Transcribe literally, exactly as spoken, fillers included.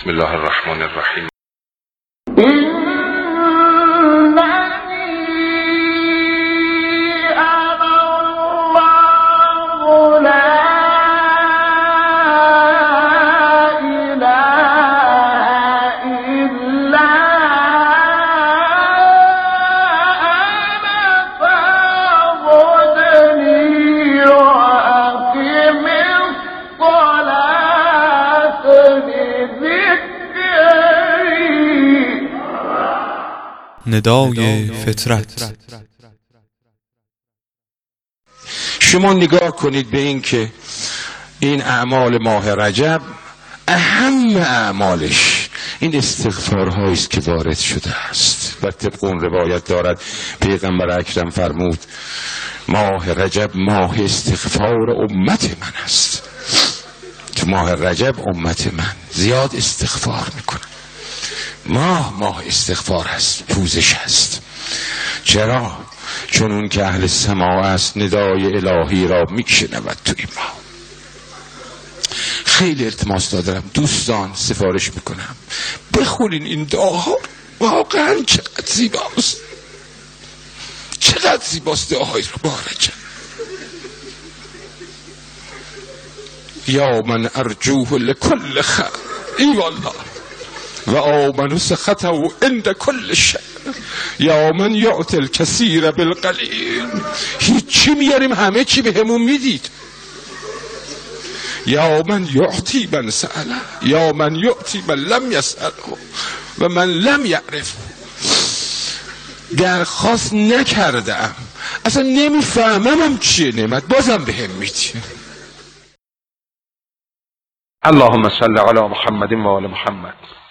بسم الله الرحمن الرحیم. ندای فطرت. شما نگاه کنید به این که این اعمال ماه رجب اهم اعمالش این استغفارهایی است که وارد شده است و طبق اون روایت دارد پیغمبر اکرم فرمود ماه رجب ماه استغفار امت من است. تو ماه رجب امت من زیاد استغفار میکنه. ماه ماه استغفار است، پوزش است. چرا؟ چون اون که اهل سماع است ندای الهی را میشنود تو این ماه. خیلی التماس دارم دوستان، سفارش میکنم بخونین این دعاها، واقعا چقدر زیباست، چقدر زیباست دعاهای رو ماه رجب. یا من ارجوه لکل خیر ای والله و آمن سخطه عند کل شیء یا من یعطی الکثیر بالقلیل. هیچی میاریم همه چی به همون میدید. یا من یعطی من سأله یا من یعطی من لم یسأله و من لم یعرف. درخواست نکردم، اصلا نمیفهمم چیه نعمت، بازم به هم میدی. اللهم صل علی محمد و آل محمد.